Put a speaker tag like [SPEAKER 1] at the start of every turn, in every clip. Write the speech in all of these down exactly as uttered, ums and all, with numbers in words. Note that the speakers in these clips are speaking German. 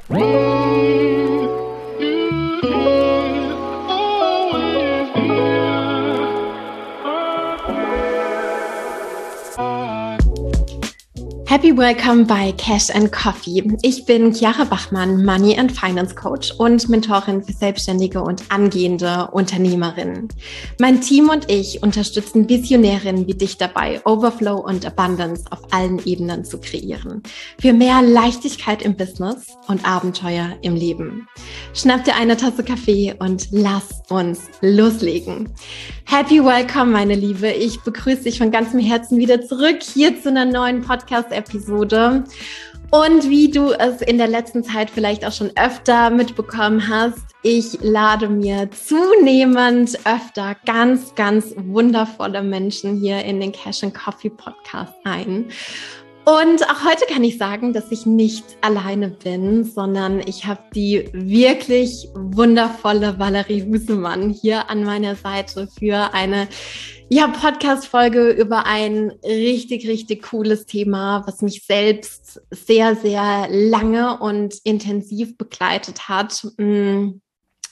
[SPEAKER 1] Happy Welcome bei Cash and Coffee. Ich bin Chiara Bachmann, Money and Finance Coach und Mentorin für selbstständige und angehende Unternehmerinnen. Mein Team und ich unterstützen Visionärinnen wie dich dabei, Overflow und Abundance auf allen Ebenen zu kreieren. Für mehr Leichtigkeit im Business und Abenteuer im Leben. Schnapp dir eine Tasse Kaffee und lass uns loslegen. Happy Welcome, meine Liebe. Ich begrüße dich von ganzem Herzen wieder zurück hier zu einer neuen Podcast-Episode. Und wie du es in der letzten Zeit vielleicht auch schon öfter mitbekommen hast, ich lade mir zunehmend öfter ganz, ganz wundervolle Menschen hier in den Cash and Coffee Podcast ein. Und auch heute kann ich sagen, dass ich nicht alleine bin, sondern ich habe die wirklich wundervolle Valerie Husemann hier an meiner Seite für eine ja, Podcast-Folge über ein richtig, richtig cooles Thema, was mich selbst sehr, sehr lange und intensiv begleitet hat. Und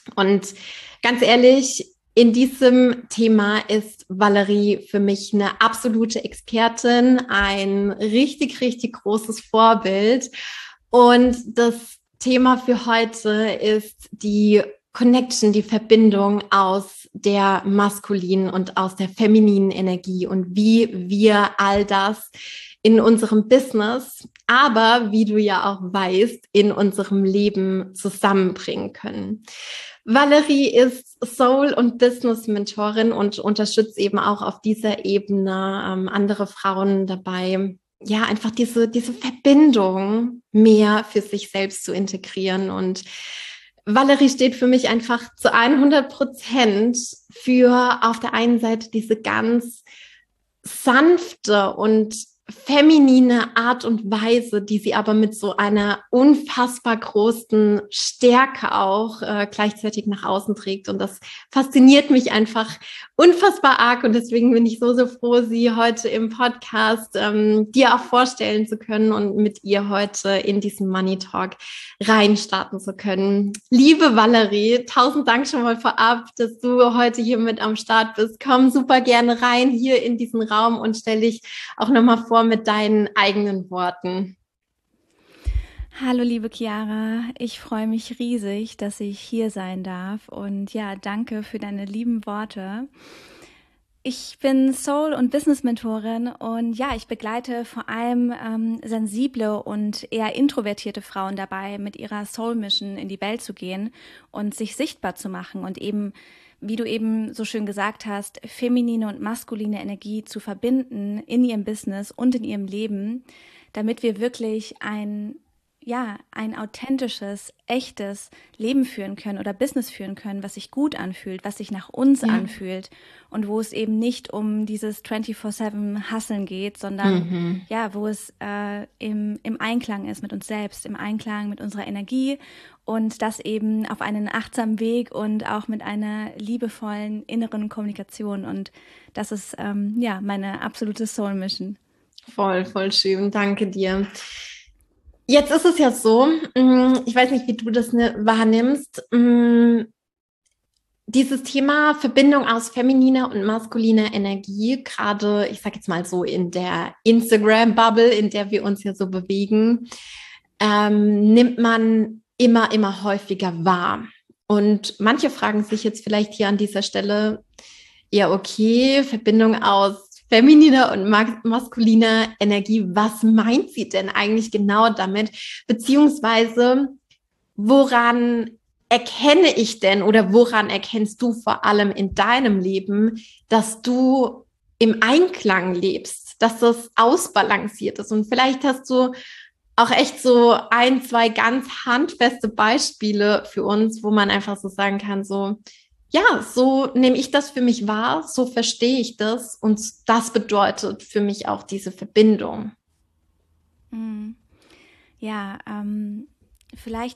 [SPEAKER 1] ganz ehrlich, in diesem Thema ist Valerie für mich eine absolute Expertin, ein richtig, richtig großes Vorbild. Und das Thema für heute ist die Connection, die Verbindung aus der maskulinen und aus der femininen Energie und wie wir all das in unserem Business, aber wie du ja auch weißt, in unserem Leben zusammenbringen können. Valerie ist Soul- und Business-Mentorin und unterstützt eben auch auf dieser Ebene ähm, andere Frauen dabei, ja, einfach diese, diese Verbindung mehr für sich selbst zu integrieren. Und Valerie steht für mich einfach zu hundert Prozent für auf der einen Seite diese ganz sanfte und feminine Art und Weise, die sie aber mit so einer unfassbar großen Stärke auch äh, gleichzeitig nach außen trägt. Und das fasziniert mich einfach unfassbar arg. Und deswegen bin ich so, so froh, sie heute im Podcast ähm, dir auch vorstellen zu können und mit ihr heute in diesen Money Talk reinstarten zu können. Liebe Valerie, tausend Dank schon mal vorab, dass du heute hier mit am Start bist. Komm super gerne rein hier in diesen Raum und stell dich auch nochmal vor mit deinen eigenen Worten.
[SPEAKER 2] Hallo liebe Chiara, ich freue mich riesig, dass ich hier sein darf und ja, danke für deine lieben Worte. Ich bin Soul- und Business-Mentorin und ja, ich begleite vor allem ähm, sensible und eher introvertierte Frauen dabei, mit ihrer Soul-Mission in die Welt zu gehen und sich sichtbar zu machen und eben, wie du eben so schön gesagt hast, feminine und maskuline Energie zu verbinden in ihrem Business und in ihrem Leben, damit wir wirklich ein ja, ein authentisches, echtes Leben führen können oder Business führen können, was sich gut anfühlt, was sich nach uns ja. anfühlt und wo es eben nicht um dieses vierundzwanzig sieben Hustlen geht, sondern mhm. ja, wo es äh, im, im Einklang ist mit uns selbst, im Einklang mit unserer Energie und das eben auf einen achtsamen Weg und auch mit einer liebevollen inneren Kommunikation und das ist ähm, ja meine absolute Soul-Mission.
[SPEAKER 1] Voll, voll schön, danke dir. Jetzt ist es ja so, ich weiß nicht, wie du das wahrnimmst, dieses Thema Verbindung aus femininer und maskuliner Energie, gerade, ich sage jetzt mal so in der Instagram-Bubble, in der wir uns ja so bewegen, ähm, nimmt man immer, immer häufiger wahr. Und manche fragen sich jetzt vielleicht hier an dieser Stelle, ja okay, Verbindung aus femininer und maskuliner Energie, was meint sie denn eigentlich genau damit? Beziehungsweise, woran erkenne ich denn oder woran erkennst du vor allem in deinem Leben, dass du im Einklang lebst, dass das ausbalanciert ist? Und vielleicht hast du auch echt so ein, zwei ganz handfeste Beispiele für uns, wo man einfach so sagen kann, so, ja, so nehme ich das für mich wahr, so verstehe ich das und das bedeutet für mich auch diese Verbindung.
[SPEAKER 2] Ja, ähm, vielleicht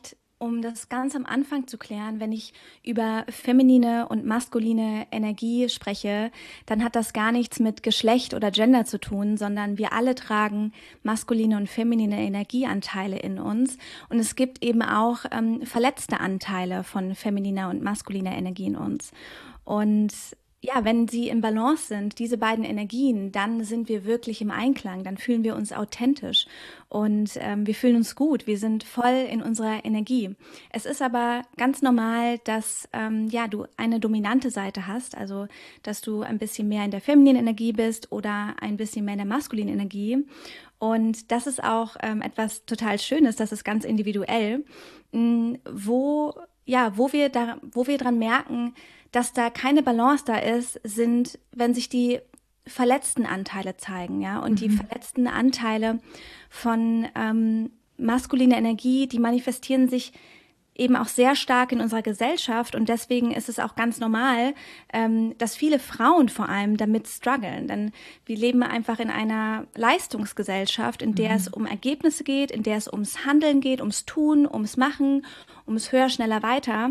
[SPEAKER 2] um das ganz am Anfang zu klären, wenn ich über feminine und maskuline Energie spreche, dann hat das gar nichts mit Geschlecht oder Gender zu tun, sondern wir alle tragen maskuline und feminine Energieanteile in uns. Und es gibt eben auch ähm, verletzte Anteile von femininer und maskuliner Energie in uns. Und ja, wenn sie im Balance sind, diese beiden Energien, dann sind wir wirklich im Einklang, dann fühlen wir uns authentisch und ähm, wir fühlen uns gut, wir sind voll in unserer Energie. Es ist aber ganz normal, dass ähm, ja, du eine dominante Seite hast, also dass du ein bisschen mehr in der femininen Energie bist oder ein bisschen mehr in der maskulinen Energie. Und das ist auch ähm, etwas total Schönes, das ist ganz individuell, mh, wo, ja, wo wir da, wo wir dran merken, dass da keine Balance da ist, sind, wenn sich die verletzten Anteile zeigen, ja, und mhm. die verletzten Anteile von ähm, maskuliner Energie, die manifestieren sich eben auch sehr stark in unserer Gesellschaft und deswegen ist es auch ganz normal, ähm, dass viele Frauen vor allem damit strugglen, denn wir leben einfach in einer Leistungsgesellschaft, in der mhm. es um Ergebnisse geht, in der es ums Handeln geht, ums Tun, ums Machen, ums Höher, Schneller, Weiter.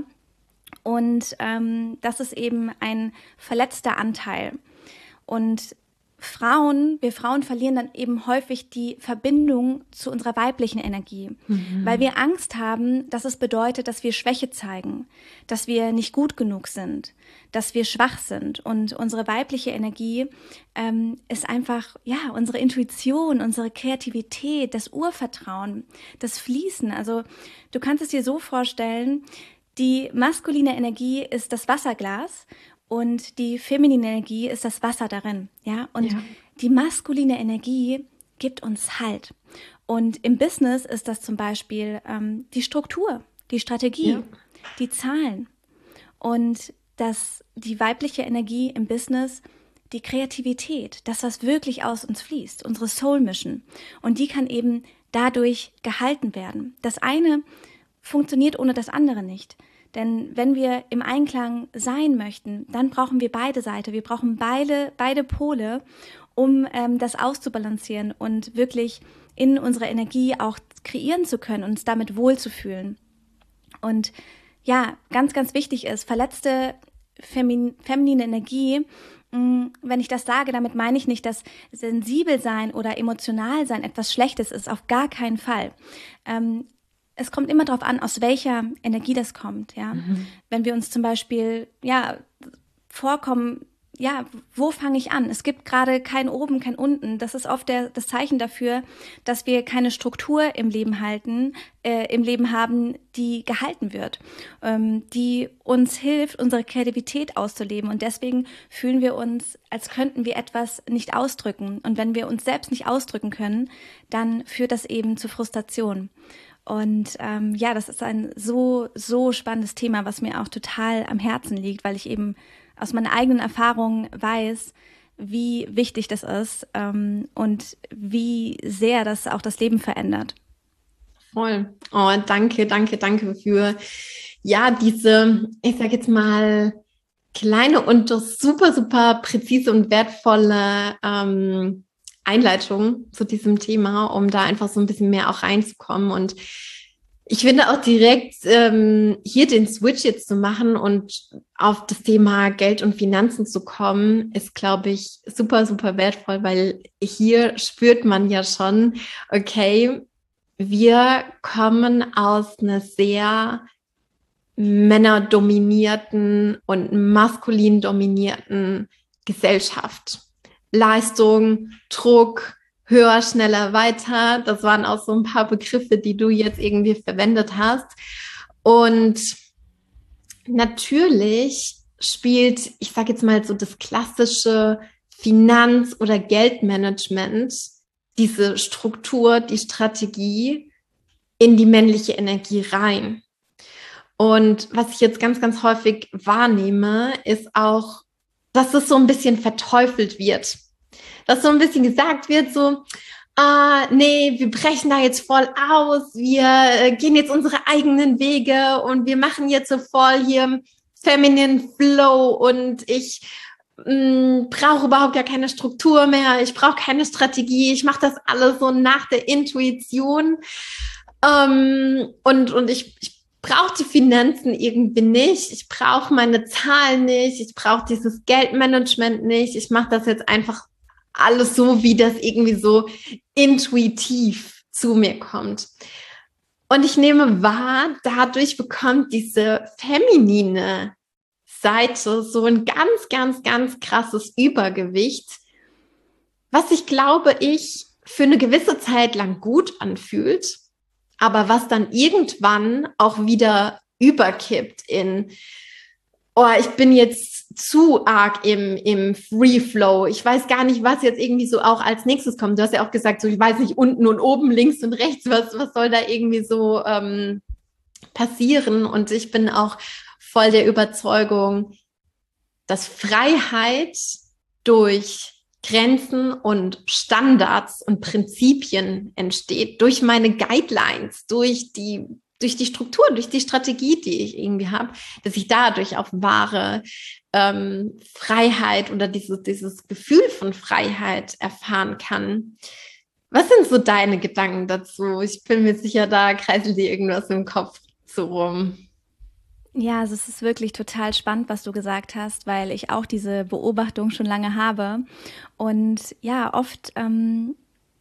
[SPEAKER 2] Und ähm, das ist eben ein verletzter Anteil. Und Frauen, wir Frauen verlieren dann eben häufig die Verbindung zu unserer weiblichen Energie, mhm. weil wir Angst haben, dass es bedeutet, dass wir Schwäche zeigen, dass wir nicht gut genug sind, dass wir schwach sind. Und unsere weibliche Energie ähm, ist einfach, ja, unsere Intuition, unsere Kreativität, das Urvertrauen, das Fließen. Also du kannst es dir so vorstellen, die maskuline Energie ist das Wasserglas und die feminine Energie ist das Wasser darin, ja. Und ja. die maskuline Energie gibt uns Halt. Und im Business ist das zum Beispiel ähm, die Struktur, die Strategie, ja. die Zahlen. Und das, die weibliche Energie im Business, die Kreativität, das, was wirklich aus uns fließt, unsere Soul Mission. Und die kann eben dadurch gehalten werden. Das eine funktioniert ohne das andere nicht. Denn wenn wir im Einklang sein möchten, dann brauchen wir beide Seiten. Wir brauchen beide, beide Pole, um ähm, das auszubalancieren und wirklich in unserer Energie auch kreieren zu können, uns damit wohlzufühlen. Und ja, ganz, ganz wichtig ist, verletzte femin- feminine Energie, mh, wenn ich das sage, damit meine ich nicht, dass sensibel sein oder emotional sein etwas Schlechtes ist, auf gar keinen Fall. Ähm, Es kommt immer darauf an, aus welcher Energie das kommt, ja. Mhm. Wenn wir uns zum Beispiel, ja, vorkommen, ja, wo fange ich an? Es gibt gerade kein Oben, kein Unten. Das ist oft der, das Zeichen dafür, dass wir keine Struktur im Leben halten, äh, im Leben haben, die gehalten wird, ähm, die uns hilft, unsere Kreativität auszuleben. Und deswegen fühlen wir uns, als könnten wir etwas nicht ausdrücken. Und wenn wir uns selbst nicht ausdrücken können, dann führt das eben zu Frustration. Und ähm, ja, das ist ein so, so spannendes Thema, was mir auch total am Herzen liegt, weil ich eben aus meiner eigenen Erfahrung weiß, wie wichtig das ist ähm, und wie sehr das auch das Leben verändert.
[SPEAKER 1] Voll. Oh, danke, danke, danke für ja diese, ich sag jetzt mal, kleine und super, super präzise und wertvolle ähm, Einleitung zu diesem Thema, um da einfach so ein bisschen mehr auch reinzukommen. Und ich finde auch direkt ähm, hier den Switch jetzt zu machen und auf das Thema Geld und Finanzen zu kommen, ist, glaube ich, super, super wertvoll, weil hier spürt man ja schon, okay, wir kommen aus einer sehr männerdominierten und maskulin dominierten Gesellschaft. Leistung, Druck, höher, schneller, weiter. Das waren auch so ein paar Begriffe, die du jetzt irgendwie verwendet hast. Und natürlich spielt, ich sage jetzt mal so das klassische Finanz- oder Geldmanagement, diese Struktur, die Strategie in die männliche Energie rein. Und was ich jetzt ganz, ganz häufig wahrnehme, ist auch, dass es so ein bisschen verteufelt wird. Dass so ein bisschen gesagt wird, so, ah, nee, wir brechen da jetzt voll aus, wir äh, gehen jetzt unsere eigenen Wege und wir machen jetzt so voll hier Feminine Flow und ich mh, brauche überhaupt gar keine Struktur mehr, ich brauche keine Strategie, ich mache das alles so nach der Intuition. Ähm, und und ich, ich brauche die Finanzen irgendwie nicht, ich brauche meine Zahlen nicht, ich brauche dieses Geldmanagement nicht, ich mache das jetzt einfach alles so, wie das irgendwie so intuitiv zu mir kommt. Und ich nehme wahr, dadurch bekommt diese feminine Seite so ein ganz, ganz, ganz krasses Übergewicht, was ich glaube ich für eine gewisse Zeit lang gut anfühlt, aber was dann irgendwann auch wieder überkippt in, oh, ich bin jetzt zu arg im, im Free Flow. Ich weiß gar nicht, was jetzt irgendwie so auch als nächstes kommt. Du hast ja auch gesagt, so ich weiß nicht, unten und oben, links und rechts, was, was soll da irgendwie so ähm, passieren? Und ich bin auch voll der Überzeugung, dass Freiheit durch Grenzen und Standards und Prinzipien entsteht, durch meine Guidelines, durch die, durch die Struktur, durch die Strategie, die ich irgendwie habe, dass ich dadurch auch wahre ähm, Freiheit oder dieses, dieses Gefühl von Freiheit erfahren kann. Was sind so deine Gedanken dazu? Ich bin mir sicher, da kreiselt dir irgendwas im Kopf so rum.
[SPEAKER 2] Ja, also es ist wirklich total spannend, was du gesagt hast, weil ich auch diese Beobachtung schon lange habe und ja, oft ähm,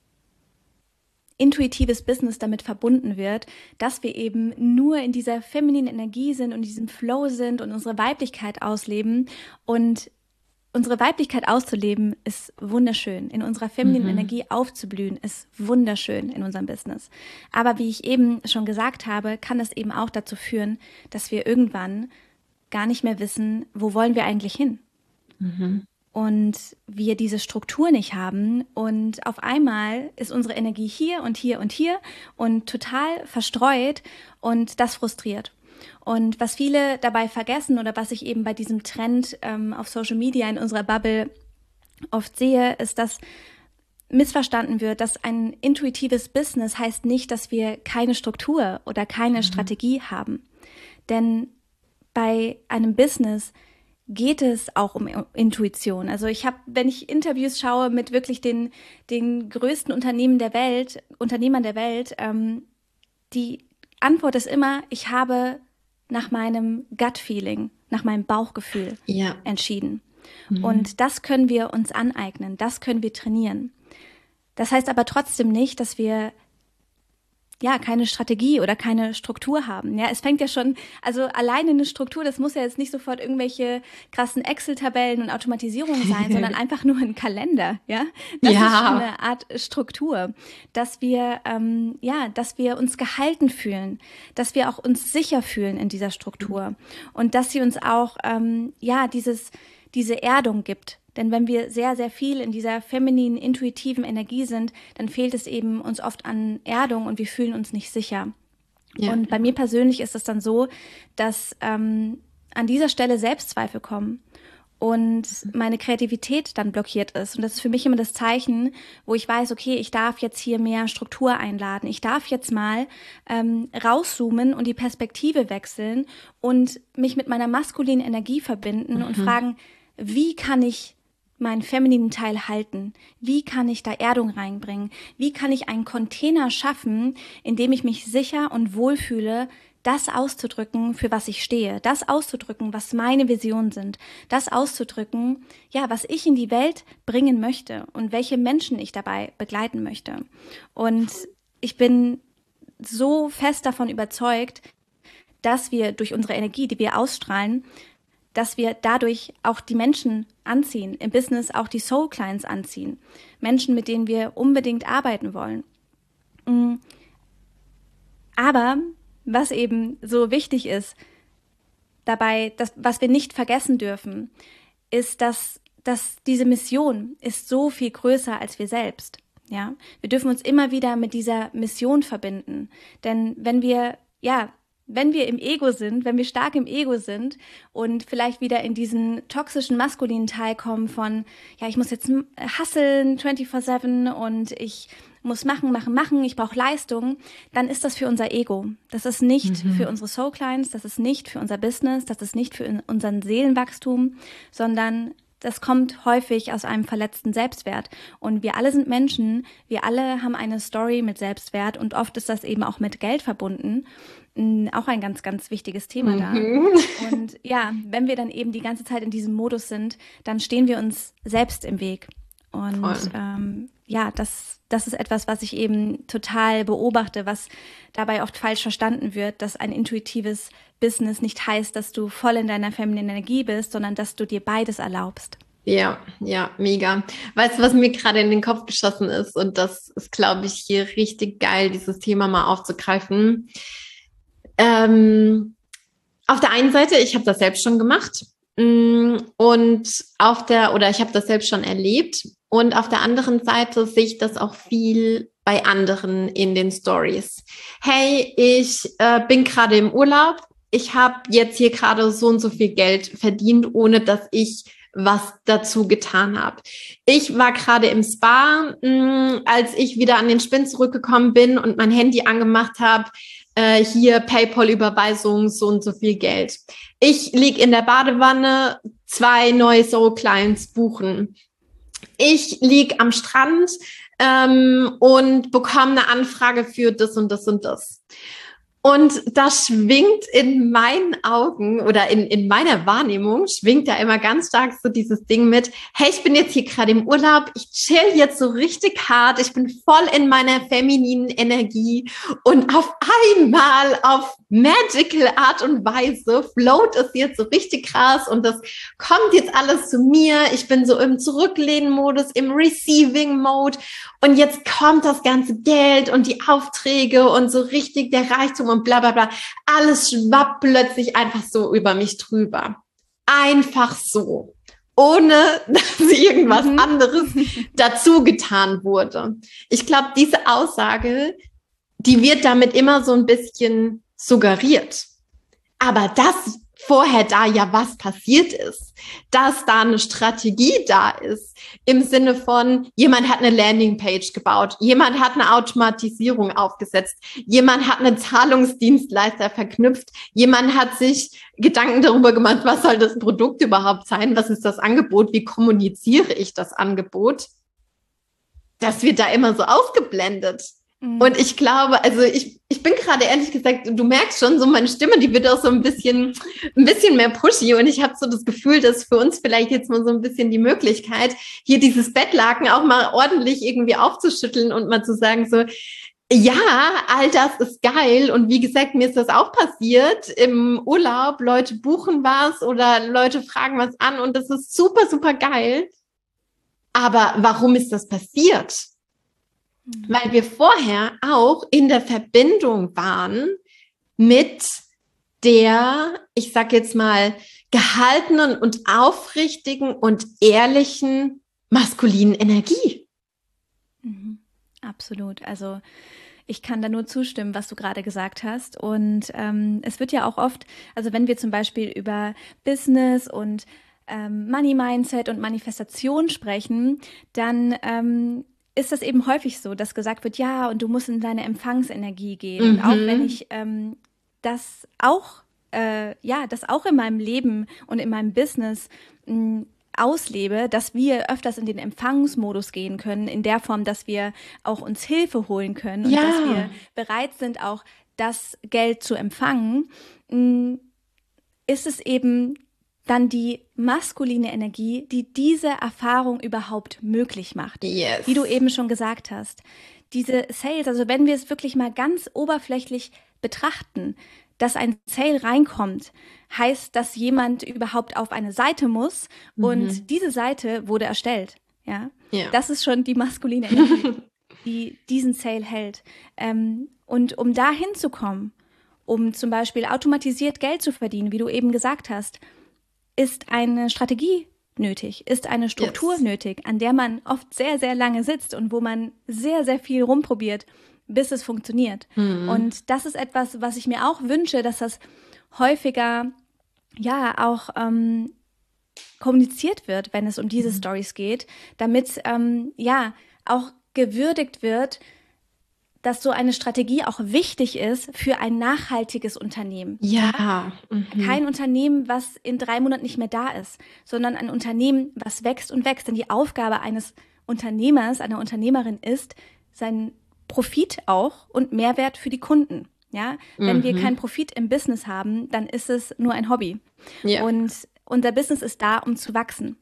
[SPEAKER 2] intuitives Business damit verbunden wird, dass wir eben nur in dieser femininen Energie sind und in diesem Flow sind und unsere Weiblichkeit ausleben. Und unsere Weiblichkeit auszuleben ist wunderschön. In unserer femininen mhm. Energie aufzublühen ist wunderschön in unserem Business. Aber wie ich eben schon gesagt habe, kann es eben auch dazu führen, dass wir irgendwann gar nicht mehr wissen, wo wollen wir eigentlich hin? Mhm. Und wir diese Struktur nicht haben und auf einmal ist unsere Energie hier und hier und hier und total verstreut und das frustriert. Und was viele dabei vergessen oder was ich eben bei diesem Trend ähm, auf Social Media in unserer Bubble oft sehe, ist, dass missverstanden wird, dass ein intuitives Business heißt nicht, dass wir keine Struktur oder keine mhm. Strategie haben. Denn bei einem Business geht es auch um Intuition. Also ich habe, wenn ich Interviews schaue mit wirklich den, den größten Unternehmen der Welt, Unternehmern der Welt, ähm, die Antwort ist immer, ich habe nach meinem Gut-Feeling, nach meinem Bauchgefühl ja. entschieden. Mhm. Und das können wir uns aneignen, das können wir trainieren. Das heißt aber trotzdem nicht, dass wir ja keine Strategie oder keine Struktur haben. Ja, es fängt ja schon, also alleine eine Struktur, das muss ja jetzt nicht sofort irgendwelche krassen Excel-Tabellen und Automatisierungen sein, sondern einfach nur ein Kalender. Ja, das ja. ist schon eine Art Struktur, dass wir ähm, ja, dass wir uns gehalten fühlen, dass wir auch uns sicher fühlen in dieser Struktur und dass sie uns auch ähm, ja dieses diese Erdung gibt. Denn wenn wir sehr, sehr viel in dieser femininen, intuitiven Energie sind, dann fehlt es eben uns oft an Erdung und wir fühlen uns nicht sicher. Ja. Und bei mir persönlich ist es dann so, dass ähm, an dieser Stelle Selbstzweifel kommen und meine Kreativität dann blockiert ist. Und das ist für mich immer das Zeichen, wo ich weiß, okay, ich darf jetzt hier mehr Struktur einladen. Ich darf jetzt mal ähm, rauszoomen und die Perspektive wechseln und mich mit meiner maskulinen Energie verbinden mhm. und fragen, wie kann ich meinen femininen Teil halten? Wie kann ich da Erdung reinbringen? Wie kann ich einen Container schaffen, in dem ich mich sicher und wohlfühle, das auszudrücken, für was ich stehe, das auszudrücken, was meine Visionen sind, das auszudrücken, ja, was ich in die Welt bringen möchte und welche Menschen ich dabei begleiten möchte. Und ich bin so fest davon überzeugt, dass wir durch unsere Energie, die wir ausstrahlen, dass wir dadurch auch die Menschen anziehen, im Business auch die Soul Clients anziehen. Menschen, mit denen wir unbedingt arbeiten wollen. Aber was eben so wichtig ist, dabei, das, was wir nicht vergessen dürfen, ist, dass, dass diese Mission ist so viel größer als wir selbst. Ja? Wir dürfen uns immer wieder mit dieser Mission verbinden. Denn wenn wir, ja, Wenn wir im Ego sind, wenn wir stark im Ego sind und vielleicht wieder in diesen toxischen maskulinen Teil kommen von, ja, ich muss jetzt hustlen vierundzwanzig sieben und ich muss machen, machen, machen, ich brauche Leistung, dann ist das für unser Ego. Das ist nicht mhm. für unsere Soul Clients, das ist nicht für unser Business, das ist nicht für unseren Seelenwachstum, sondern das kommt häufig aus einem verletzten Selbstwert. Und wir alle sind Menschen, wir alle haben eine Story mit Selbstwert und oft ist das eben auch mit Geld verbunden. Auch ein ganz, ganz wichtiges Thema da.
[SPEAKER 1] Mhm.
[SPEAKER 2] Und ja, wenn wir dann eben die ganze Zeit in diesem Modus sind, dann stehen wir uns selbst im Weg. Und ähm, ja, das, das ist etwas, was ich eben total beobachte, was dabei oft falsch verstanden wird, dass ein intuitives Business nicht heißt, dass du voll in deiner femininen Energie bist, sondern dass du dir beides erlaubst.
[SPEAKER 1] Ja, ja, mega. Weißt du, was mir gerade in den Kopf geschossen ist? Und das ist, glaube ich, hier richtig geil, dieses Thema mal aufzugreifen. Ähm, auf der einen Seite, ich habe das selbst schon gemacht. Und auf der, oder ich habe das selbst schon erlebt. Und auf der anderen Seite sehe ich das auch viel bei anderen in den Stories. Hey, ich äh, bin gerade im Urlaub. Ich habe jetzt hier gerade so und so viel Geld verdient, ohne dass ich was dazu getan habe. Ich war gerade im Spa, mh, als ich wieder an den Spind zurückgekommen bin und mein Handy angemacht habe, äh, hier PayPal-Überweisung, so und so viel Geld. Ich lieg in der Badewanne, zwei neue Soul-Clients buchen. Ich lieg am Strand ähm, und bekomme eine Anfrage für das und das und das. Und das schwingt in meinen Augen oder in, in meiner Wahrnehmung, schwingt da immer ganz stark so dieses Ding mit, hey, ich bin jetzt hier gerade im Urlaub, ich chill jetzt so richtig hart, ich bin voll in meiner femininen Energie und auf einmal auf magical Art und Weise float es jetzt so richtig krass und das kommt jetzt alles zu mir. Ich bin so im Zurücklehnen-Modus, im Receiving-Mode und jetzt kommt das ganze Geld und die Aufträge und so richtig der Reichtum und bla bla bla. Alles schwappt plötzlich einfach so über mich drüber. Einfach so. Ohne dass irgendwas mhm. anderes dazu getan wurde. Ich glaube, diese Aussage, die wird damit immer so ein bisschen suggeriert. Aber das vorher da ja was passiert ist, dass da eine Strategie da ist, im Sinne von, jemand hat eine Landingpage gebaut, jemand hat eine Automatisierung aufgesetzt, jemand hat einen Zahlungsdienstleister verknüpft, jemand hat sich Gedanken darüber gemacht, was soll das Produkt überhaupt sein, was ist das Angebot, wie kommuniziere ich das Angebot. Das wird da immer so ausgeblendet. Und ich glaube, also ich, ich bin gerade ehrlich gesagt, du merkst schon, so meine Stimme, die wird auch so ein bisschen, ein bisschen mehr pushy und ich habe so das Gefühl, dass für uns vielleicht jetzt mal so ein bisschen die Möglichkeit, hier dieses Bettlaken auch mal ordentlich irgendwie aufzuschütteln und mal zu sagen so, ja, all das ist geil und wie gesagt, mir ist das auch passiert im Urlaub, Leute buchen was oder Leute fragen was an und das ist super, super geil. Aber warum ist das passiert? Weil wir vorher auch in der Verbindung waren mit der, ich sag jetzt mal, gehaltenen und aufrichtigen und ehrlichen maskulinen Energie.
[SPEAKER 2] Mhm, absolut. Also ich kann da nur zustimmen, was du gerade gesagt hast. Und ähm, es wird ja auch oft, also wenn wir zum Beispiel über Business und ähm, Money Mindset und Manifestation sprechen, dann ähm, ist das eben häufig so, dass gesagt wird, ja, und du musst in deine Empfangsenergie gehen. Mhm. Und auch wenn ich ähm, das auch, äh, ja, das auch in meinem Leben und in meinem Business mh, auslebe, dass wir öfters in den Empfangsmodus gehen können, in der Form, dass wir auch uns Hilfe holen können und ja. dass wir bereit sind, auch das Geld zu empfangen, mh, ist es eben dann die maskuline Energie, die diese Erfahrung überhaupt möglich macht.
[SPEAKER 1] Yes.
[SPEAKER 2] Wie du eben schon gesagt hast. Diese Sales, also wenn wir es wirklich mal ganz oberflächlich betrachten, dass ein Sale reinkommt, heißt, dass jemand überhaupt auf eine Seite muss und mhm. diese Seite wurde erstellt. Ja?
[SPEAKER 1] Ja.
[SPEAKER 2] Das ist schon die maskuline Energie, die diesen Sale hält. Ähm, und um da hinzukommen, um zum Beispiel automatisiert Geld zu verdienen, wie du eben gesagt hast, ist eine Strategie nötig, ist eine Struktur yes. nötig, an der man oft sehr, sehr lange sitzt und wo man sehr, sehr viel rumprobiert, bis es funktioniert. Mhm. Und das ist etwas, was ich mir auch wünsche, dass das häufiger ja auch ähm, kommuniziert wird, wenn es um diese mhm. Stories geht, damit ähm, ja auch gewürdigt wird, dass so eine Strategie auch wichtig ist für ein nachhaltiges Unternehmen.
[SPEAKER 1] Ja. Mhm.
[SPEAKER 2] Kein Unternehmen, was in drei Monaten nicht mehr da ist, sondern ein Unternehmen, was wächst und wächst. Denn die Aufgabe eines Unternehmers, einer Unternehmerin ist, seinen Profit auch und Mehrwert für die Kunden. Ja, wenn
[SPEAKER 1] Mhm.
[SPEAKER 2] wir keinen Profit im Business haben, dann ist es nur ein Hobby.
[SPEAKER 1] Ja.
[SPEAKER 2] Und unser Business ist da, um zu wachsen.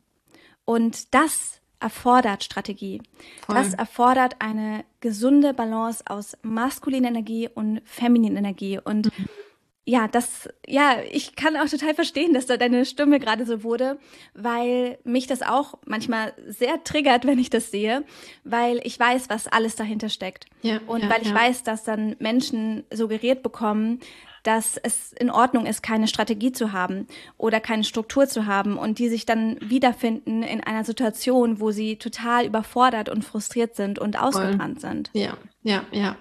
[SPEAKER 2] Und das erfordert Strategie.
[SPEAKER 1] Voll.
[SPEAKER 2] Das erfordert eine gesunde Balance aus maskuliner Energie und femininer Energie. Und
[SPEAKER 1] Mhm.
[SPEAKER 2] ja, das, ja, ich kann auch total verstehen, dass da deine Stimme gerade so wurde, weil mich das auch manchmal sehr triggert, wenn ich das sehe, weil ich weiß, was alles dahinter steckt.
[SPEAKER 1] Ja,
[SPEAKER 2] Und
[SPEAKER 1] ja,
[SPEAKER 2] weil ich
[SPEAKER 1] ja.
[SPEAKER 2] weiß, dass dann Menschen suggeriert bekommen, dass es in Ordnung ist, keine Strategie zu haben oder keine Struktur zu haben und die sich dann wiederfinden in einer Situation, wo sie total überfordert und frustriert sind und ausgebrannt sind.
[SPEAKER 1] Ja, ja, ja.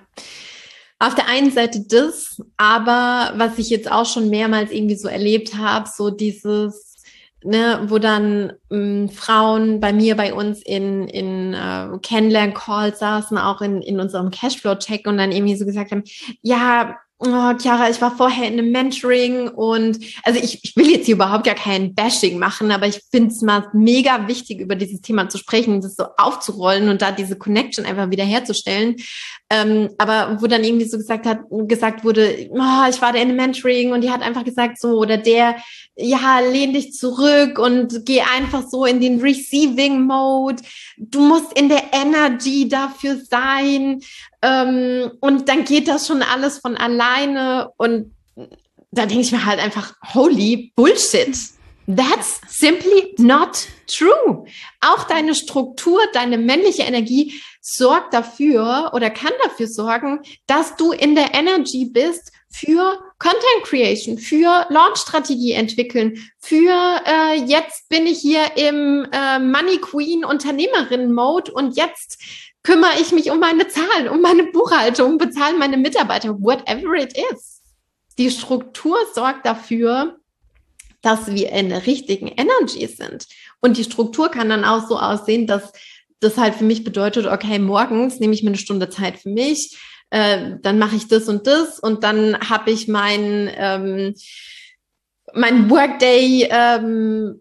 [SPEAKER 1] Auf der einen Seite das, aber was ich jetzt auch schon mehrmals irgendwie so erlebt habe, so dieses, ne, wo dann ähm, Frauen bei mir, bei uns in, in äh, Kennenlern-Calls saßen, auch in, in unserem Cashflow-Check und dann irgendwie so gesagt haben, ja, oh, Chiara, ich war vorher in einem Mentoring und also ich, ich will jetzt hier überhaupt gar kein Bashing machen, aber ich finde es mal mega wichtig, über dieses Thema zu sprechen, das so aufzurollen und da diese Connection einfach wieder herzustellen. Ähm, aber wo dann irgendwie so gesagt hat, gesagt wurde, oh, ich war da in einem Mentoring und die hat einfach gesagt so, oder der, ja, lehn dich zurück und geh einfach so in den Receiving Mode. Du musst in der Energy dafür sein. Ähm, und dann geht das schon alles von alleine. Und da denke ich mir halt einfach, holy Bullshit. That's simply not true. Auch deine Struktur, deine männliche Energie sorgt dafür oder kann dafür sorgen, dass du in der Energy bist für Content Creation, für Launch-Strategie entwickeln, für äh, jetzt bin ich hier im äh, Money Queen Unternehmerin-Mode und jetzt kümmere ich mich um meine Zahlen, um meine Buchhaltung, bezahle meine Mitarbeiter, whatever it is. Die Struktur sorgt dafür, dass wir in der richtigen Energy sind. Und die Struktur kann dann auch so aussehen, dass das halt für mich bedeutet, okay, morgens nehme ich mir eine Stunde Zeit für mich, äh, dann mache ich das und das und dann habe ich mein, ähm, mein Workday ähm,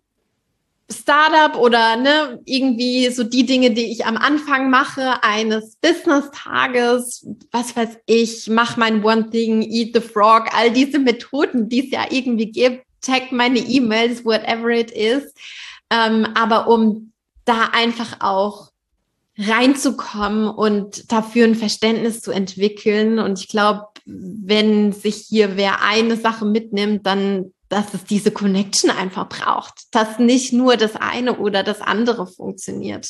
[SPEAKER 1] Startup oder ne, irgendwie so die Dinge, die ich am Anfang mache eines Business-Tages, was weiß ich, mach mein One Thing, Eat the Frog, all diese Methoden, die es ja irgendwie gibt, check meine E-Mails, whatever it is, ähm, aber um da einfach auch reinzukommen und dafür ein Verständnis zu entwickeln. Und ich glaube, wenn sich hier wer eine Sache mitnimmt, dann, dass es diese Connection einfach braucht, dass nicht nur das eine oder das andere funktioniert.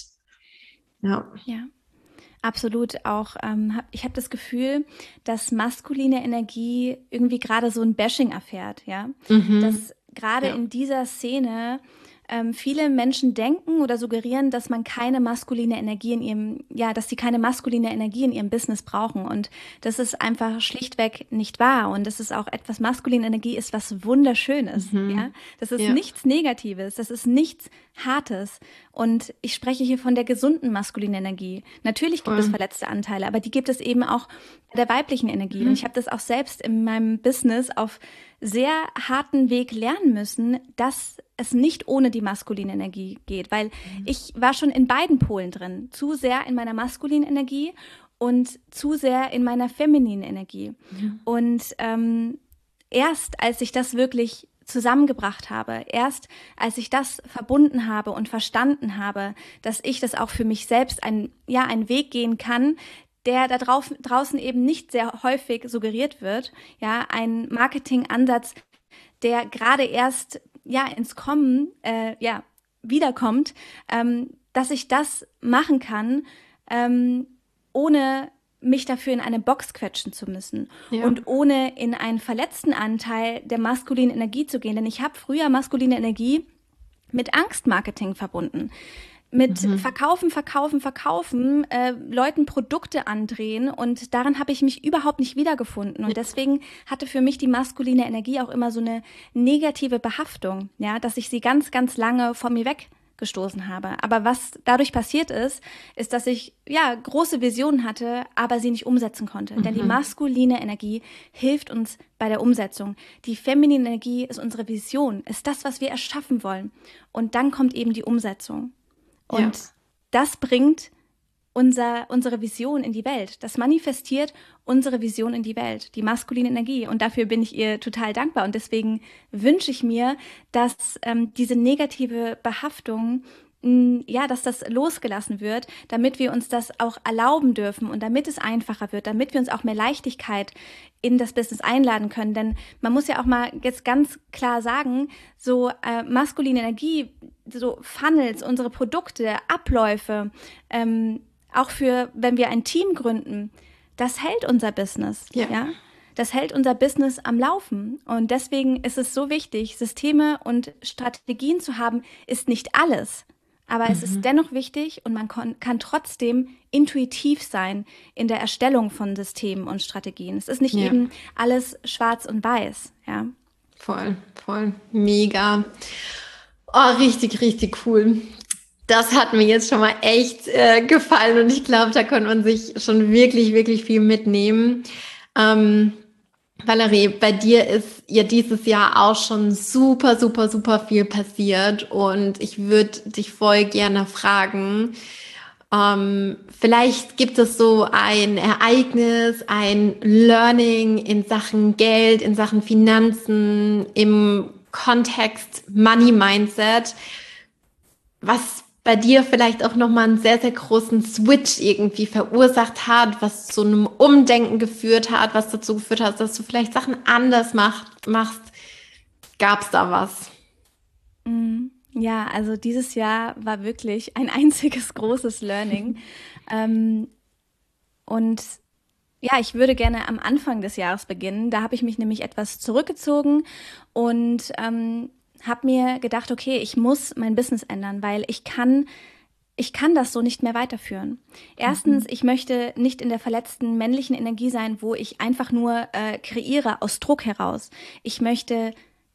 [SPEAKER 1] Ja.
[SPEAKER 2] Ja. Absolut auch. Ähm, hab, ich habe das Gefühl, dass maskuline Energie irgendwie gerade so ein Bashing erfährt, ja. Mhm. Dass gerade ja. in dieser Szene ähm, viele Menschen denken oder suggerieren, dass man keine maskuline Energie in ihrem, ja, dass sie keine maskuline Energie in ihrem Business brauchen. Und das ist einfach schlichtweg nicht wahr. Und das ist auch etwas, maskuline Energie ist was Wunderschönes, mhm. ja. Das ist ja. nichts Negatives, das ist nichts Hartes. Und ich spreche hier von der gesunden maskulinen Energie. Natürlich gibt mhm. es verletzte Anteile, aber die gibt es eben auch bei der weiblichen Energie. Mhm. Und ich habe das auch selbst in meinem Business auf sehr harten Weg lernen müssen, dass es nicht ohne die maskuline Energie geht, weil mhm. ich war schon in beiden Polen drin, zu sehr in meiner maskulinen Energie und zu sehr in meiner femininen Energie. Mhm. Und ähm, erst als ich das wirklich zusammengebracht habe, erst als ich das verbunden habe und verstanden habe, dass ich das auch für mich selbst ein, ja, einen Weg gehen kann, der da drauf, draußen eben nicht sehr häufig suggeriert wird, ja, ein Marketingansatz, der gerade erst ja ins Kommen, äh, ja, wiederkommt, ähm, dass ich das machen kann, ähm, ohne mich dafür in eine Box quetschen zu müssen ja. und ohne in einen verletzten Anteil der maskulinen Energie zu gehen. Denn ich habe früher maskuline Energie mit Angstmarketing verbunden. Mit mhm. Verkaufen, Verkaufen, Verkaufen, äh, Leuten Produkte andrehen und darin habe ich mich überhaupt nicht wiedergefunden und deswegen hatte für mich die maskuline Energie auch immer so eine negative Behaftung, ja, dass ich sie ganz, ganz lange von mir weg gestoßen habe. Aber was dadurch passiert ist, ist, dass ich ja große Visionen hatte, aber sie nicht umsetzen konnte. Mhm. Denn die maskuline Energie hilft uns bei der Umsetzung. Die feminine Energie ist unsere Vision, ist das, was wir erschaffen wollen. Und dann kommt eben die Umsetzung. Und ja. das bringt unser, unsere Vision in die Welt. Das manifestiert unsere Vision in die Welt, die maskuline Energie. Und dafür bin ich ihr total dankbar. Und deswegen wünsche ich mir, dass ähm, diese negative Behaftung, mh, ja, dass das losgelassen wird, damit wir uns das auch erlauben dürfen und damit es einfacher wird, damit wir uns auch mehr Leichtigkeit in das Business einladen können. Denn man muss ja auch mal jetzt ganz klar sagen, so äh, maskuline Energie, so Funnels, unsere Produkte, Abläufe, ähm, auch für, wenn wir ein Team gründen, das hält unser Business, ja. ja. Das hält unser Business am Laufen. Und deswegen ist es so wichtig, Systeme und Strategien zu haben, ist nicht alles. Aber mhm. es ist dennoch wichtig und man kon- kann trotzdem intuitiv sein in der Erstellung von Systemen und Strategien. Es ist nicht ja. eben alles schwarz und weiß, ja.
[SPEAKER 1] Voll, voll, mega. Oh, richtig, richtig cool. Das hat mir jetzt schon mal echt äh, gefallen und ich glaube, da konnte man sich schon wirklich, wirklich viel mitnehmen. Ähm, Valerie, bei dir ist ja dieses Jahr auch schon super, super, super viel passiert und ich würde dich voll gerne fragen, ähm, vielleicht gibt es so ein Ereignis, ein Learning in Sachen Geld, in Sachen Finanzen, im Kontext Money Mindset, was bei dir vielleicht auch nochmal einen sehr, sehr großen Switch irgendwie verursacht hat, was zu einem Umdenken geführt hat, was dazu geführt hat, dass du vielleicht Sachen anders macht, machst. Gab es da was?
[SPEAKER 2] Ja, also dieses Jahr war wirklich ein einziges großes Learning. ähm, und ja, ich würde gerne am Anfang des Jahres beginnen. Da habe ich mich nämlich etwas zurückgezogen und ähm, habe mir gedacht, okay, ich muss mein Business ändern, weil ich kann, ich kann das so nicht mehr weiterführen. Erstens, mhm. ich möchte nicht in der verletzten männlichen Energie sein, wo ich einfach nur äh, kreiere aus Druck heraus. Ich möchte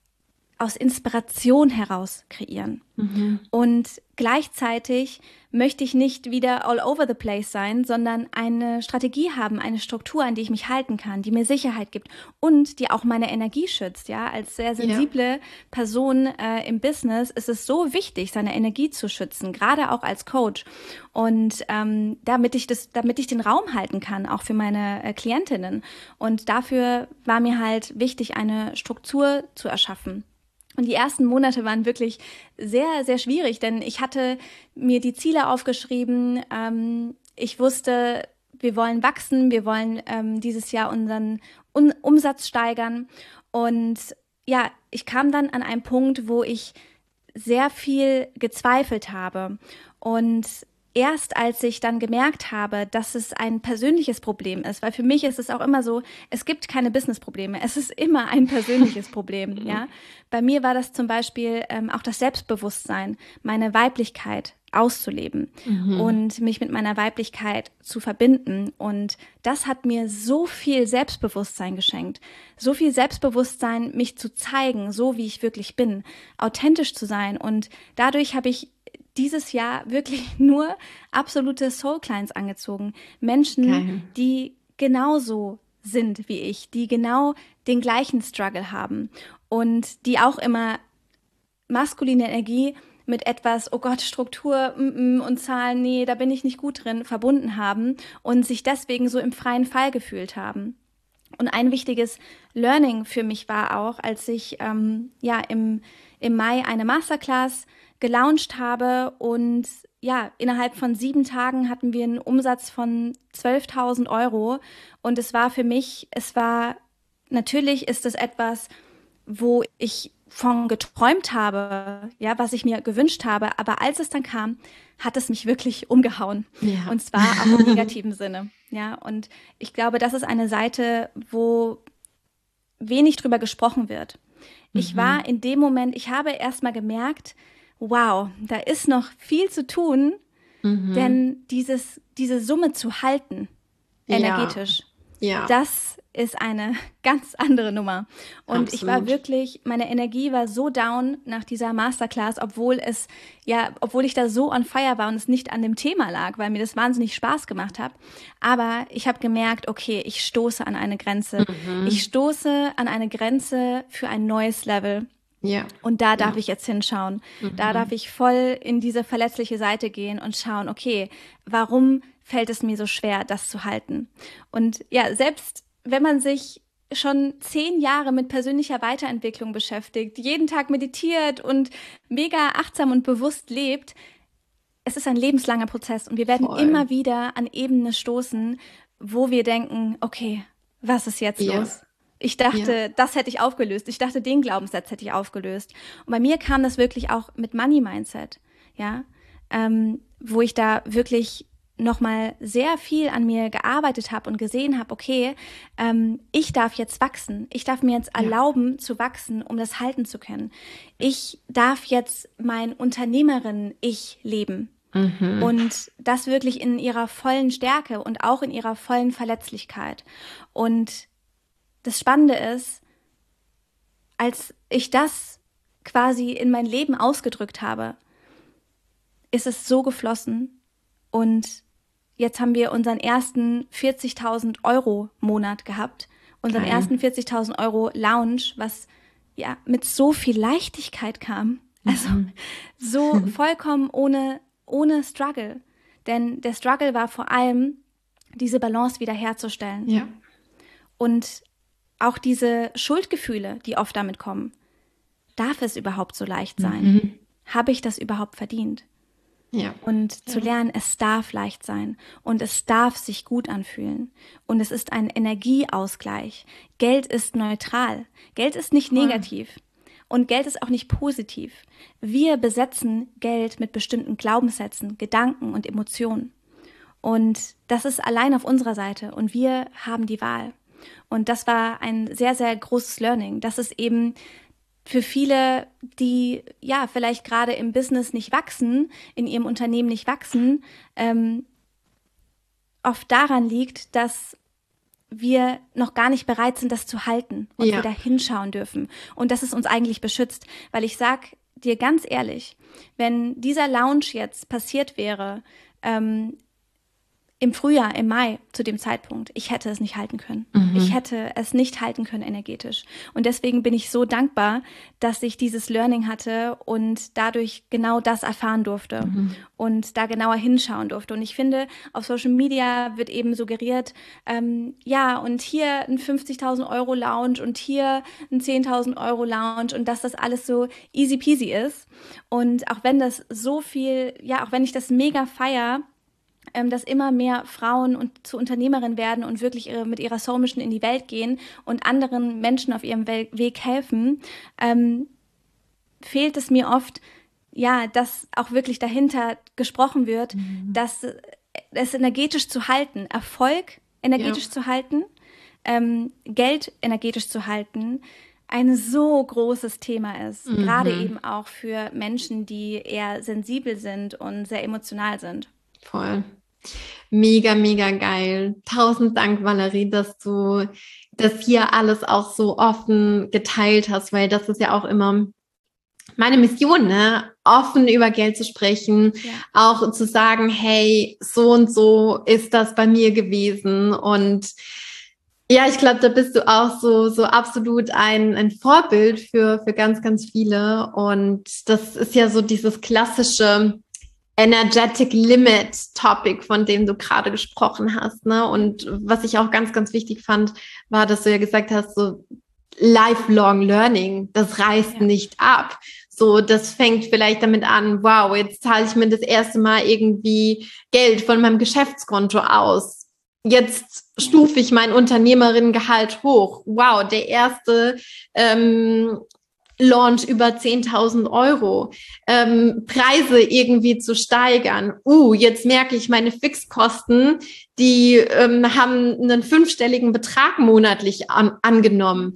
[SPEAKER 2] aus Inspiration heraus kreieren. Mhm. Und gleichzeitig möchte ich nicht wieder all over the place sein, sondern eine Strategie haben, eine Struktur, an die ich mich halten kann, die mir Sicherheit gibt und die auch meine Energie schützt. Ja, als sehr sensible ja. Person äh, im Business ist es so wichtig, seine Energie zu schützen, gerade auch als Coach. Und ähm, damit ich das, damit ich den Raum halten kann, auch für meine äh, Klientinnen. Und dafür war mir halt wichtig, eine Struktur zu erschaffen. Und die ersten Monate waren wirklich sehr, sehr schwierig, denn ich hatte mir die Ziele aufgeschrieben. Ähm, ich wusste, wir wollen wachsen, wir wollen ähm, dieses Jahr unseren Un- Umsatz steigern. Und ja, ich kam dann an einen Punkt, wo ich sehr viel gezweifelt habe. Und erst als ich dann gemerkt habe, dass es ein persönliches Problem ist, weil für mich ist es auch immer so, es gibt keine Business-Probleme, es ist immer ein persönliches Problem, ja. Bei mir war das zum Beispiel ähm, auch das Selbstbewusstsein, meine Weiblichkeit auszuleben mhm. und mich mit meiner Weiblichkeit zu verbinden. Und das hat mir so viel Selbstbewusstsein geschenkt, so viel Selbstbewusstsein, mich zu zeigen, so wie ich wirklich bin, authentisch zu sein. Und dadurch habe ich dieses Jahr wirklich nur absolute Soul Clients angezogen. Menschen, Geil. die genauso sind wie ich, die genau den gleichen Struggle haben und die auch immer maskuline Energie mit etwas, oh Gott, Struktur mm, mm, und Zahlen, nee, da bin ich nicht gut drin, verbunden haben und sich deswegen so im freien Fall gefühlt haben. Und ein wichtiges Learning für mich war auch, als ich ähm, ja im, im Mai eine Masterclass gelauncht habe und ja, innerhalb von sieben Tagen hatten wir einen Umsatz von zwölftausend Euro und es war für mich, es war, natürlich ist es etwas, wo ich von geträumt habe, ja, was ich mir gewünscht habe, aber als es dann kam, hat es mich wirklich umgehauen ja. und zwar auch im negativen Sinne, ja, und ich glaube, das ist eine Seite, wo wenig drüber gesprochen wird. Mhm. Ich war in dem Moment, ich habe erst mal gemerkt, wow, da ist noch viel zu tun, mhm. denn dieses, diese Summe zu halten, energetisch,
[SPEAKER 1] Ja.
[SPEAKER 2] Das ist eine ganz andere Nummer. Und Absolut. Ich war wirklich, meine Energie war so down nach dieser Masterclass, obwohl es, ja, obwohl ich da so on fire war und es nicht an dem Thema lag, weil mir das wahnsinnig Spaß gemacht hat. Aber ich habe gemerkt, okay, ich stoße an eine Grenze. Mhm. Ich stoße an eine Grenze für ein neues Level.
[SPEAKER 1] Ja.
[SPEAKER 2] Und da darf
[SPEAKER 1] ja.
[SPEAKER 2] ich jetzt hinschauen.
[SPEAKER 1] Mhm.
[SPEAKER 2] Da darf ich voll in diese verletzliche Seite gehen und schauen, okay, warum fällt es mir so schwer, das zu halten? Und ja, selbst wenn man sich schon zehn Jahre mit persönlicher Weiterentwicklung beschäftigt, jeden Tag meditiert und mega achtsam und bewusst lebt, es ist ein lebenslanger Prozess und wir werden Voll. immer wieder an Ebenen stoßen, wo wir denken, okay, was ist jetzt
[SPEAKER 1] ja.
[SPEAKER 2] los? Ich dachte, ja. das hätte ich aufgelöst. Ich dachte, den Glaubenssatz hätte ich aufgelöst. Und bei mir kam das wirklich auch mit Money Mindset, ja, ähm, wo ich da wirklich nochmal sehr viel an mir gearbeitet habe und gesehen habe, okay, ähm, ich darf jetzt wachsen. Ich darf mir jetzt erlauben, ja. zu wachsen, um das halten zu können. Ich darf jetzt mein Unternehmerin-Ich leben.
[SPEAKER 1] Mhm.
[SPEAKER 2] Und das wirklich in ihrer vollen Stärke und auch in ihrer vollen Verletzlichkeit. Und das Spannende ist, als ich das quasi in mein Leben ausgedrückt habe, ist es so geflossen und jetzt haben wir unseren ersten vierzigtausend Euro Monat gehabt, unseren
[SPEAKER 1] Geil.
[SPEAKER 2] ersten vierzigtausend Euro Lounge, was ja mit so viel Leichtigkeit kam, also
[SPEAKER 1] mhm.
[SPEAKER 2] so vollkommen ohne, ohne Struggle, denn der Struggle war vor allem, diese Balance wiederherzustellen
[SPEAKER 1] ja.
[SPEAKER 2] und auch diese Schuldgefühle, die oft damit kommen. Darf es überhaupt so leicht sein?
[SPEAKER 1] Mhm.
[SPEAKER 2] Habe ich das überhaupt verdient?
[SPEAKER 1] Ja.
[SPEAKER 2] Und zu
[SPEAKER 1] ja.
[SPEAKER 2] lernen, es darf leicht sein und es darf sich gut anfühlen. Und es ist ein Energieausgleich. Geld ist neutral. Geld ist nicht
[SPEAKER 1] Voll.
[SPEAKER 2] negativ. Und Geld ist auch nicht positiv. Wir besetzen Geld mit bestimmten Glaubenssätzen, Gedanken und Emotionen. Und das ist allein auf unserer Seite. Und wir haben die Wahl. Und das war ein sehr, sehr großes Learning, dass es eben für viele, die ja vielleicht gerade im Business nicht wachsen, in ihrem Unternehmen nicht wachsen, ähm, oft daran liegt, dass wir noch gar nicht bereit sind, das zu halten und
[SPEAKER 1] ja.
[SPEAKER 2] wir da hinschauen dürfen. Und dass es uns eigentlich beschützt. Weil ich sag dir ganz ehrlich, wenn dieser Lounge jetzt passiert wäre, ähm, im Frühjahr, im Mai zu dem Zeitpunkt, ich hätte es nicht halten können. Mhm. Ich hätte es nicht halten können energetisch. Und deswegen bin ich so dankbar, dass ich dieses Learning hatte und dadurch genau das erfahren durfte mhm. und da genauer hinschauen durfte. Und ich finde, auf Social Media wird eben suggeriert, ähm, ja, und hier ein fünfzigtausend Euro Lounge und hier ein zehntausend Euro Lounge und dass das alles so easy peasy ist. Und auch wenn das so viel, ja, auch wenn ich das mega feier, dass immer mehr Frauen und zu Unternehmerinnen werden und wirklich ihre, mit ihrer Soul Mission in die Welt gehen und anderen Menschen auf ihrem Weg helfen, ähm, fehlt es mir oft, ja, dass auch wirklich dahinter gesprochen wird, mhm. dass es energetisch zu halten, Erfolg energetisch ja. zu halten, ähm, Geld energetisch zu halten, ein so großes Thema ist, mhm. gerade eben auch für Menschen, die eher sensibel sind und sehr emotional sind.
[SPEAKER 1] Voll. Mega, mega geil. Tausend Dank, Valerie, dass du das hier alles auch so offen geteilt hast, weil das ist ja auch immer meine Mission, ne? Offen über Geld zu sprechen, ja. auch zu sagen, hey, so und so ist das bei mir gewesen. Und ja, ich glaube, da bist du auch so, so absolut ein, ein Vorbild für, für ganz, ganz viele. Und das ist ja so dieses klassische Energetic Limit Topic, von dem du gerade gesprochen hast, ne? Und was ich auch ganz, ganz wichtig fand, war, dass du ja gesagt hast, so lifelong learning, das reißt ja. nicht ab. So, das fängt vielleicht damit an, wow, jetzt zahle ich mir das erste Mal irgendwie Geld von meinem Geschäftskonto aus. Jetzt stufe ich mein Unternehmerinnengehalt hoch. Wow, der erste ähm, Launch über zehntausend Euro, ähm, Preise irgendwie zu steigern. Uh, jetzt merke ich, meine Fixkosten, die ähm, haben einen fünfstelligen Betrag monatlich an, angenommen.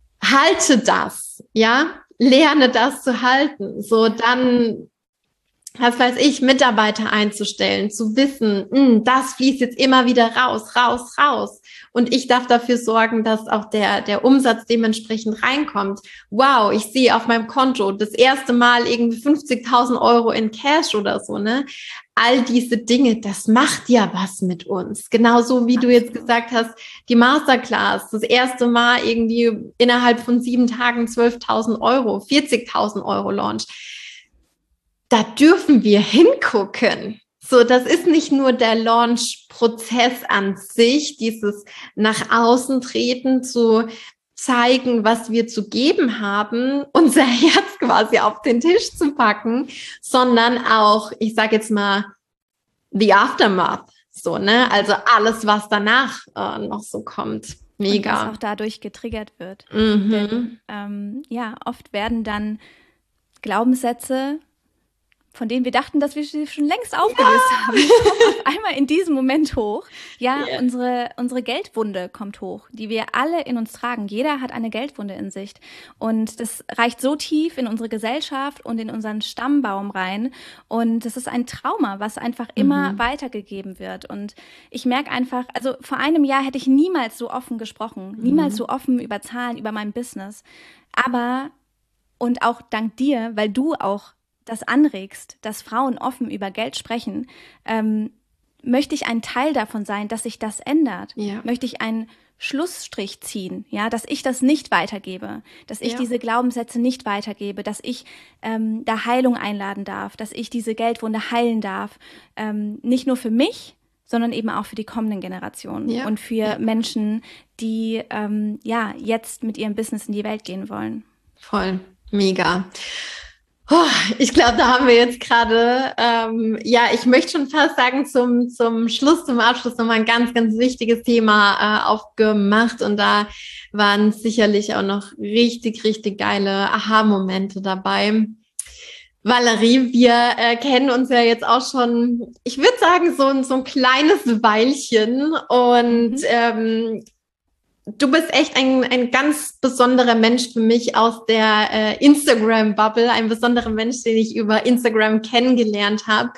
[SPEAKER 1] Halte das, ja, lerne das zu halten. So, dann, was weiß ich, Mitarbeiter einzustellen, zu wissen, mh, das fließt jetzt immer wieder raus, raus, raus. und ich darf dafür sorgen, dass auch der, der Umsatz dementsprechend reinkommt. Wow, ich sehe auf meinem Konto das erste Mal irgendwie fünfzigtausend Euro in Cash oder so, ne? All diese Dinge, das macht ja was mit uns. Genauso wie du jetzt gesagt hast, die Masterclass, das erste Mal irgendwie innerhalb von sieben Tagen zwölftausend Euro, vierzigtausend Euro Launch. Da dürfen wir hingucken. So, das ist nicht nur der Launch-Prozess an sich, dieses nach außen treten, zu zeigen, was wir zu geben haben, unser Herz quasi auf den Tisch zu packen, sondern auch, ich sage jetzt mal, the aftermath, so, ne? Also alles, was danach äh, noch so kommt. Mega.
[SPEAKER 2] Und was auch dadurch getriggert wird.
[SPEAKER 1] Mhm.
[SPEAKER 2] Denn ähm, ja, oft werden dann Glaubenssätze, von denen wir dachten, dass wir sie schon längst aufgelöst ja. haben, kommen auf einmal in diesem Moment hoch. Ja, yeah. unsere, unsere Geldwunde kommt hoch, die wir alle in uns tragen. Jeder hat eine Geldwunde in sich. Und das reicht so tief in unsere Gesellschaft und in unseren Stammbaum rein. Und das ist ein Trauma, was einfach immer mhm. weitergegeben wird. Und ich merke einfach, also vor einem Jahr hätte ich niemals so offen gesprochen, mhm. niemals so offen über Zahlen, über mein Business. Aber, und auch dank dir, weil du auch das anregst, dass Frauen offen über Geld sprechen, ähm, möchte ich ein Teil davon sein, dass sich das ändert. Ja. Möchte ich einen Schlussstrich ziehen, ja, dass ich das nicht weitergebe, dass ich ja. diese Glaubenssätze nicht weitergebe, dass ich ähm, da Heilung einladen darf, dass ich diese Geldwunde heilen darf, ähm, nicht nur für mich, sondern eben auch für die kommenden Generationen ja. und für ja. Menschen, die ähm, ja jetzt mit ihrem Business in die Welt gehen wollen.
[SPEAKER 1] Voll, mega. Oh, ich glaube, da haben wir jetzt gerade, ähm, ja, ich möchte schon fast sagen, zum zum Schluss, zum Abschluss nochmal ein ganz, ganz wichtiges Thema äh, aufgemacht. Und da waren sicherlich auch noch richtig, richtig geile Aha-Momente dabei. Valerie, wir äh, kennen uns ja jetzt auch schon, ich würde sagen, so ein, so ein kleines Weilchen. Und mhm. ähm, du bist echt ein, ein ganz besonderer Mensch für mich aus der äh, Instagram-Bubble, ein besonderer Mensch, den ich über Instagram kennengelernt habe.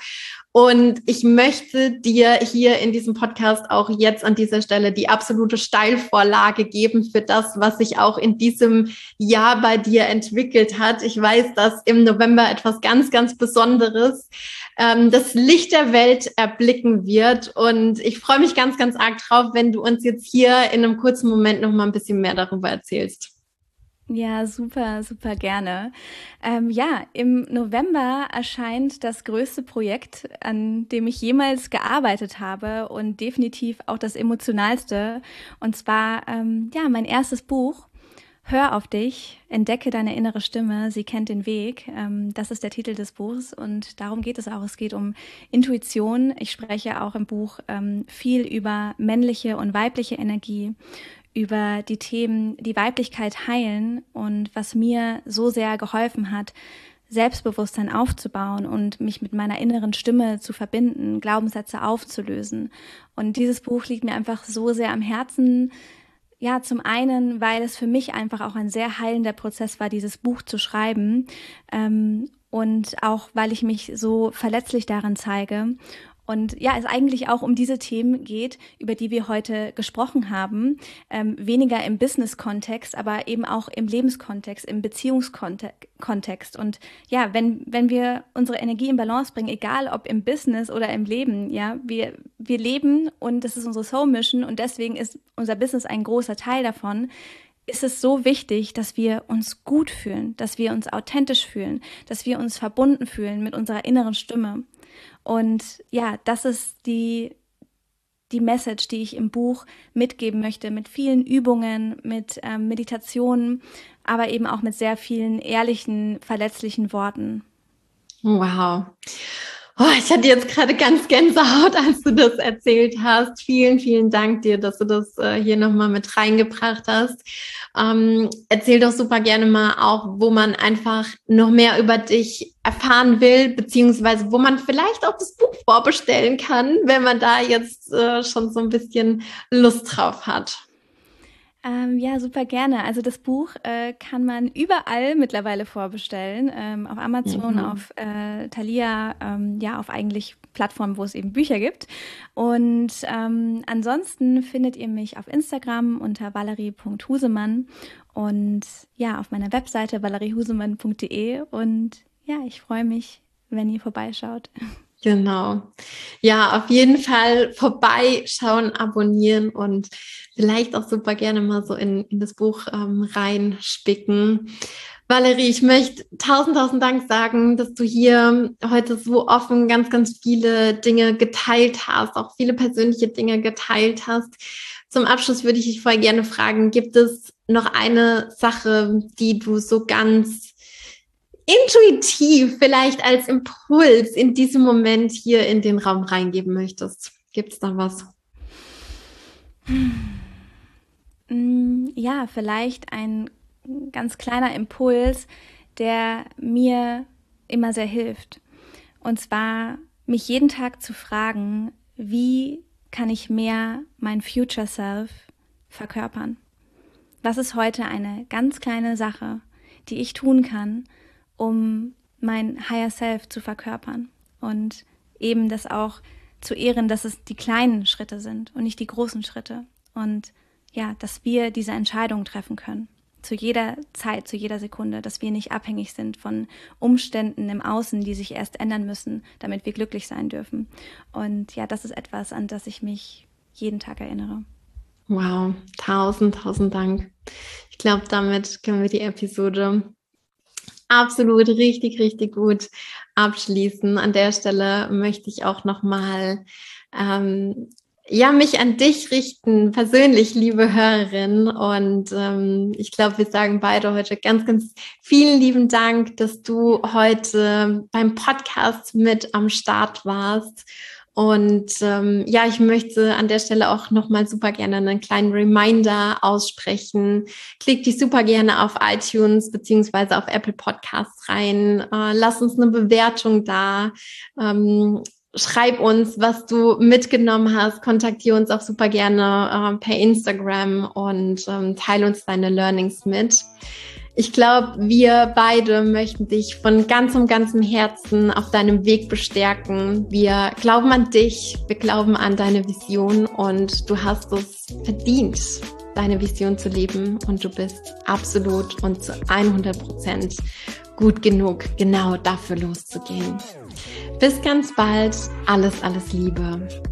[SPEAKER 1] Und ich möchte dir hier in diesem Podcast auch jetzt an dieser Stelle die absolute Steilvorlage geben für das, was sich auch in diesem Jahr bei dir entwickelt hat. Ich weiß, dass im November etwas ganz, ganz Besonderes ähm, das Licht der Welt erblicken wird. Und ich freue mich ganz, ganz arg drauf, wenn du uns jetzt hier in einem kurzen Moment noch mal ein bisschen mehr darüber erzählst.
[SPEAKER 2] Ja, super, super gerne. Ähm, ja, im November erscheint das größte Projekt, an dem ich jemals gearbeitet habe und definitiv auch das emotionalste. Und zwar, ähm, ja, mein erstes Buch, Hör auf dich, entdecke deine innere Stimme, sie kennt den Weg. Ähm, das ist der Titel des Buchs und darum geht es auch. Es geht um Intuition. Ich spreche auch im Buch ähm, viel über männliche und weibliche Energie, über die Themen, die Weiblichkeit heilen und was mir so sehr geholfen hat, Selbstbewusstsein aufzubauen und mich mit meiner inneren Stimme zu verbinden, Glaubenssätze aufzulösen. Und dieses Buch liegt mir einfach so sehr am Herzen. Ja, zum einen, weil es für mich einfach auch ein sehr heilender Prozess war, dieses Buch zu schreiben. Ähm, und auch, weil ich mich so verletzlich darin zeige. Und ja, es eigentlich auch um diese Themen geht, über die wir heute gesprochen haben. Ähm, weniger im Business-Kontext, aber eben auch im Lebenskontext, im Beziehungskontext. Und ja, wenn, wenn wir unsere Energie in Balance bringen, egal ob im Business oder im Leben, ja, wir, wir leben und das ist unsere Soul-Mission und deswegen ist unser Business ein großer Teil davon, ist es so wichtig, dass wir uns gut fühlen, dass wir uns authentisch fühlen, dass wir uns verbunden fühlen mit unserer inneren Stimme. Und ja, das ist die, die Message, die ich im Buch mitgeben möchte, mit vielen Übungen, mit ähm, Meditationen, aber eben auch mit sehr vielen ehrlichen, verletzlichen Worten.
[SPEAKER 1] Wow. Oh, ich hatte jetzt gerade ganz Gänsehaut, als du das erzählt hast. Vielen, vielen Dank dir, dass du das äh, hier nochmal mit reingebracht hast. Ähm, erzähl doch super gerne mal auch, wo man einfach noch mehr über dich erfahren will, beziehungsweise wo man vielleicht auch das Buch vorbestellen kann, wenn man da jetzt äh, schon so ein bisschen Lust drauf hat.
[SPEAKER 2] Ähm, ja, super gerne. Also das Buch äh, kann man überall mittlerweile vorbestellen. Ähm, auf Amazon,
[SPEAKER 1] Mhm.
[SPEAKER 2] auf äh, Thalia, ähm, ja, auf eigentlich Plattformen, wo es eben Bücher gibt. Und ähm, ansonsten findet ihr mich auf Instagram unter valerie punkt husemann und ja, auf meiner Webseite valerie husemann punkt de. Und ja, ich freue mich, wenn ihr vorbeischaut.
[SPEAKER 1] Genau. Ja, auf jeden Fall vorbeischauen, abonnieren und vielleicht auch super gerne mal so in, in das Buch ähm, reinspicken. Valerie, ich möchte tausend, tausend Dank sagen, dass du hier heute so offen ganz, ganz viele Dinge geteilt hast, auch viele persönliche Dinge geteilt hast. Zum Abschluss würde ich dich voll gerne fragen, gibt es noch eine Sache, die du so ganz intuitiv vielleicht als Impuls in diesem Moment hier in den Raum reingeben möchtest? Gibt es da was?
[SPEAKER 2] Ja, vielleicht ein ganz kleiner Impuls, der mir immer sehr hilft. Und zwar mich jeden Tag zu fragen, wie kann ich mehr mein Future Self verkörpern? Was ist heute eine ganz kleine Sache, die ich tun kann, um mein Higher Self zu verkörpern? Und eben das auch zu ehren, dass es die kleinen Schritte sind und nicht die großen Schritte. Und ja, dass wir diese Entscheidung treffen können. Zu jeder Zeit, zu jeder Sekunde, dass wir nicht abhängig sind von Umständen im Außen, die sich erst ändern müssen, damit wir glücklich sein dürfen. Und ja, das ist etwas, an das ich mich jeden Tag erinnere.
[SPEAKER 1] Wow, tausend, tausend Dank. Ich glaube, damit können wir die Episode absolut richtig, richtig gut abschließen. An der Stelle möchte ich auch nochmal ähm, ja, mich an dich richten, persönlich, liebe Hörerin. Und ähm, ich glaube, wir sagen beide heute ganz, ganz vielen lieben Dank, dass du heute beim Podcast mit am Start warst. Und ähm, ja, ich möchte an der Stelle auch nochmal super gerne einen kleinen Reminder aussprechen. Klick dich super gerne auf iTunes beziehungsweise auf Apple Podcasts rein. Äh, lass uns eine Bewertung da. Ähm, Schreib uns, was du mitgenommen hast. Kontaktiere uns auch super gerne äh, per Instagram und ähm, teile uns deine Learnings mit. Ich glaube, wir beide möchten dich von ganzem, ganzem Herzen auf deinem Weg bestärken. Wir glauben an dich, wir glauben an deine Vision und du hast es verdient, deine Vision zu leben und du bist absolut und zu hundert Prozent gut genug, genau dafür loszugehen. Bis ganz bald. Alles, alles Liebe.